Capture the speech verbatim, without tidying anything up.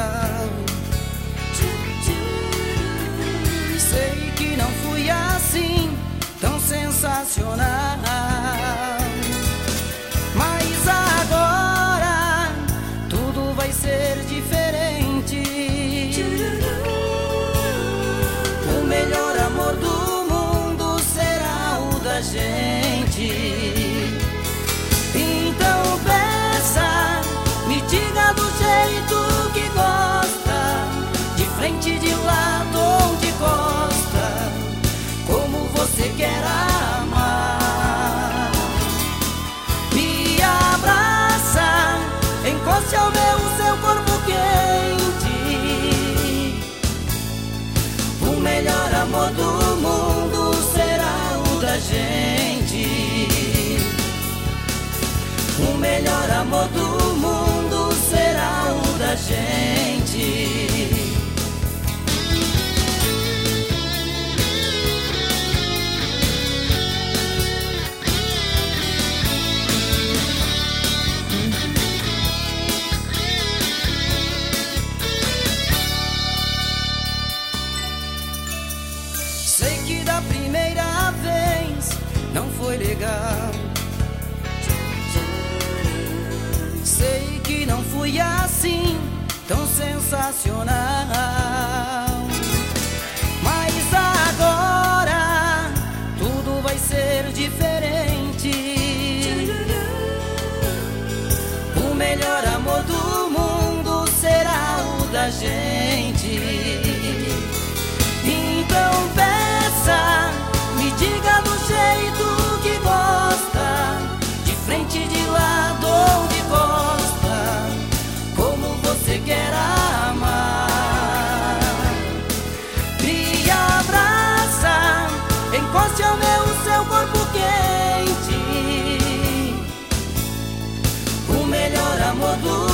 legal. Sei que não fui assim, tão sensacional, mas agora tudo vai ser diferente. O melhor amor do mundo será o da gente. Então peça, me diga do jeito que gosta, de frente, de lado ou de costa, como você quer amar. Me abraça, encoste ao meu seu corpo quente. O melhor amor do mundo será o da gente. O melhor amor do mundo será o da gente. Sei que da primeira vez não foi legal. Sei que não fui assim, tão sensacional, mas agora tudo vai ser diferente. O melhor amor do mundo será o da gente. Então peça, me diga do jeito que gosta, de frente, de lado ou de costa, como você quer amar. Me abraça, encoste ao meu seu corpo quente. O melhor amor do